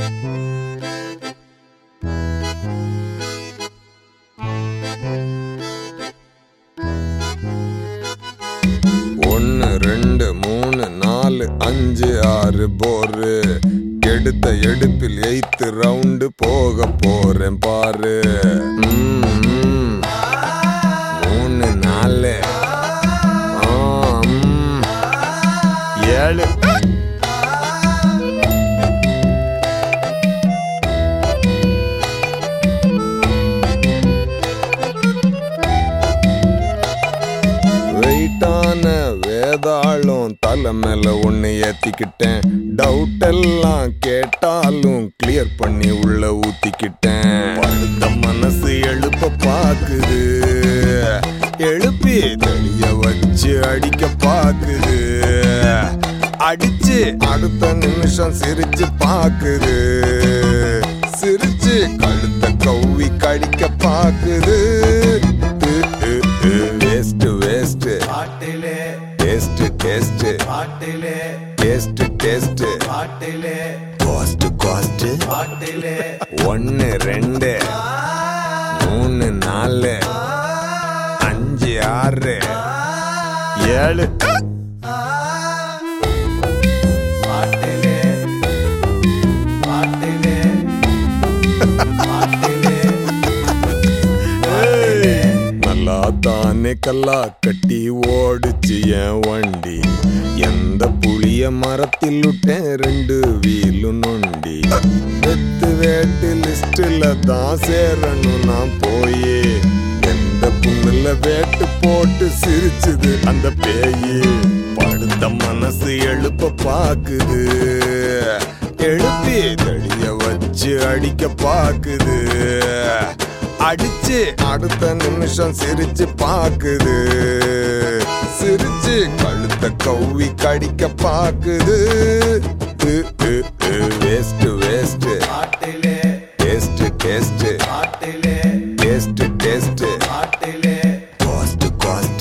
ஒன்னு ரெண்டு மூணு நாலு அஞ்சு ஆறு போரு எடுத்த எடுப்பில் 8th ரவுண்டு போக போறேன் பாரு. 3 4 7 வெயிட்டான வேதாளம் தலை மேல ஒண்ணு ஏத்திக்கிட்டேன். டவுட் எல்லாம் கேட்டாலும் கிளியர் பண்ணி உள்ள ஊத்திக்கிட்டேன். படுத்த மனசு எழுப்ப பாக்குது, எழுப்பி தெளிய வச்சு அடிக்க பாக்குது. அடிச்சு அடுத்த நிமிஷம் சிரிச்சு பாக்குது, சிரிச்சு கழுத்த கவ்வி கடிக்க பாக்குது. Waste waste taste taste taste taste cost cost 1 2 3 4 5 6 7 தானே கல்லா கட்டி ஓடுச்சு என் வண்டி. எந்த புளிய மரத்தில் விட்டேன் 2 வீலு நொண்டி. வெத்து வேட்டு லிஸ்ட்ல தான் சேரணும் நான் போயே. எந்த புண்ணுல வேட்டு போட்டு சிரிச்சுது அந்த பேயி. படுத்த மனசு எழுப்ப பாக்குது, எழுப்பி தெளிய வச்சு அடிக்க பாக்குது. அடிச்சு அடுத்த நிமிஷம் சிரிச்சு பாக்குது, சிரிச்சு கழுத்த கவ்வி கடிக்க பாக்குது. Waste waste taste taste taste taste cost cost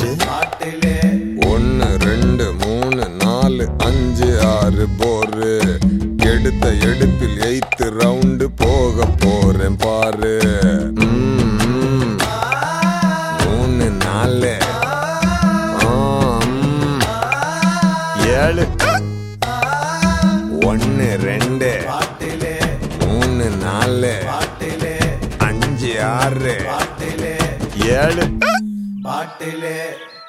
1 2 3 4 5 6 போரு எடுத்த எடுப்பில் 8th ரவுண்டு போக போறேன் பாரு. 3 4 7 1 2 3 4 5 6 7